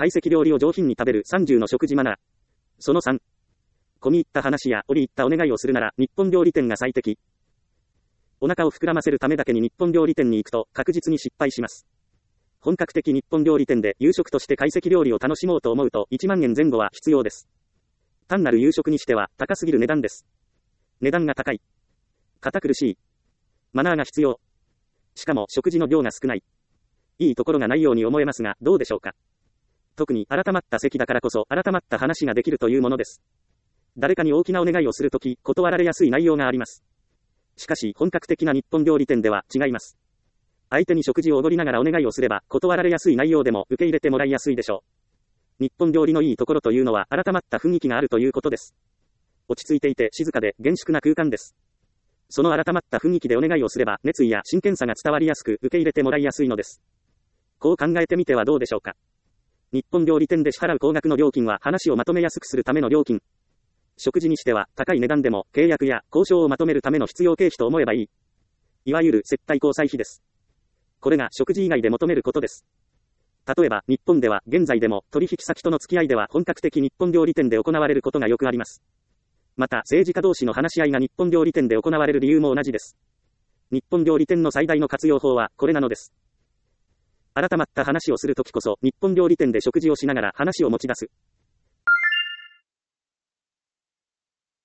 懐石料理を上品に食べる30の食事マナー。その3。込み入った話や折り入ったお願いをするなら日本料理店が最適。お腹を膨らませるためだけに日本料理店に行くと確実に失敗します。本格的日本料理店で夕食として懐石料理を楽しもうと思うと1万円前後は必要です。単なる夕食にしては高すぎる値段です。値段が高い。堅苦しい。マナーが必要。しかも食事の量が少ない。いいところがないように思えますがどうでしょうか。特に改まった席だからこそ改まった話ができるというものです。誰かに大きなお願いをするとき断られやすい内容があります。しかし本格的な日本料理店では違います。相手に食事をおごりながらお願いをすれば断られやすい内容でも受け入れてもらいやすいでしょう。日本料理のいいところというのは改まった雰囲気があるということです。落ち着いていて静かで厳粛な空間です。その改まった雰囲気でお願いをすれば熱意や真剣さが伝わりやすく受け入れてもらいやすいのです。こう考えてみてはどうでしょうか。日本料理店で支払う高額の料金は話をまとめやすくするための料金。食事にしては高い値段でも契約や交渉をまとめるための必要経費と思えばいい。いわゆる接待交際費です。これが食事以外で求めることです。例えば日本では現在でも取引先との付き合いでは本格的日本料理店で行われることがよくあります。また政治家同士の話し合いが日本料理店で行われる理由も同じです。日本料理店の最大の活用法はこれなのです。改まった話をするときこそ日本料理店で食事をしながら話を持ち出す。